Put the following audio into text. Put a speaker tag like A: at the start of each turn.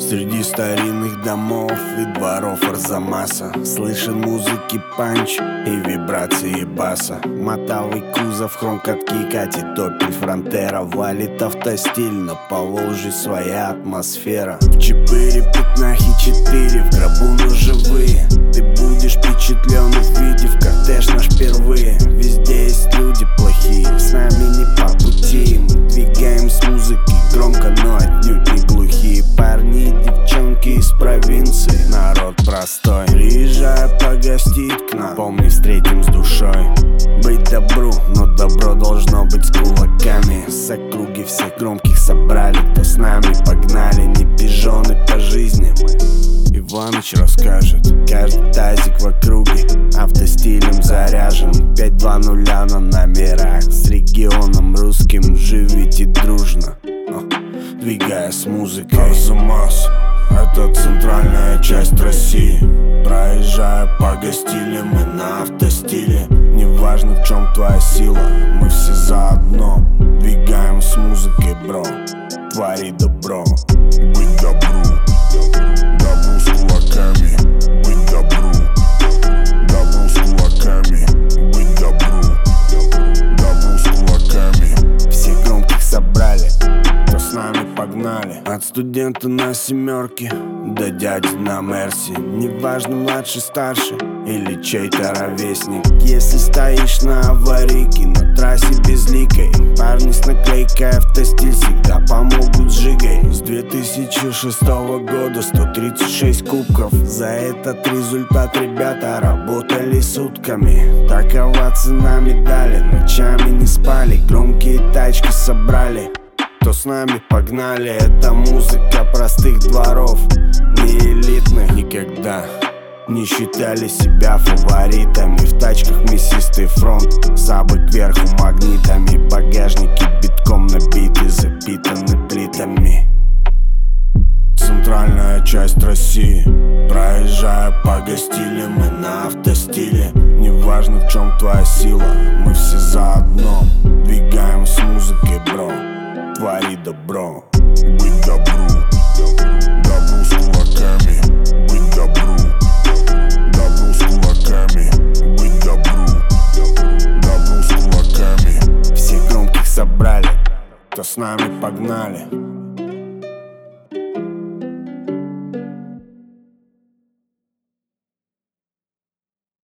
A: Среди старинных домов и дворов Арзамаса слышен музыки панч и вибрации баса. Мотовый кузов, хром-катки, катит Opel Frontera. Валит автостиль, на Поволжье своя атмосфера. В Чапыре пятнахи 4, в гробу мы живые. Ты будешь впечатлен, увидев кортеж наш впервые. Везде есть люди плохие, с нами не по пути. Мы двигаем с музыки громко, но отнюдь не глухие. Парни и девчонки из провинции, народ простой. Приезжая погостить к нам, помни, встретим с душой. Быть добру, но добро должно быть с кулаками. С округи всех громких собрали, кто с нами погнали. Не пижоны по жизни мы, Иваныч расскажет. Каждый тазик в округе автостилем заряжен. 5-2-0 на номерах, с регионом русским живите дружно, двигая с музыкой. Арзамас — это центральная часть России. Проезжая по гостиле, мы на автостиле. Неважно, в чем твоя сила, мы все заодно. Двигаем с музыкой, бро, твори добро. Быть добру, добру с кулаками. Быть добру, добру с кулаками. Быть добру, добру с кулаками. Всех громких собрали, кто с нами погнали. От студента на семерке до дяди на Мерси. Неважно, младший, старший или чей-то ровесник. Если стоишь на аварийке, на трассе безликой, парни с наклейкой автостиль всегда помогут с жигой. С 2006 года 136 кубков. За этот результат ребята работали сутками. Такова цена медали, ночами не спали. Громкие тачки собрали, кто с нами погнали. Это музыка простых дворов, не элитных. Никогда не считали себя фаворитами. В тачках мясистый фронт, сабы кверху магнитами. Багажники битком набиты, запитаны плитами. Центральная часть России. Проезжая по гостиле, мы на автостиле. Неважно, в чем твоя сила, мы все заодно. Двигаем с музыкой, бро, твори добро. Быть добру, добру с кулаками. Быть добру, добру с кулаками. Быть добру, добру с кулаками. Всех громких собрали, кто с нами погнали.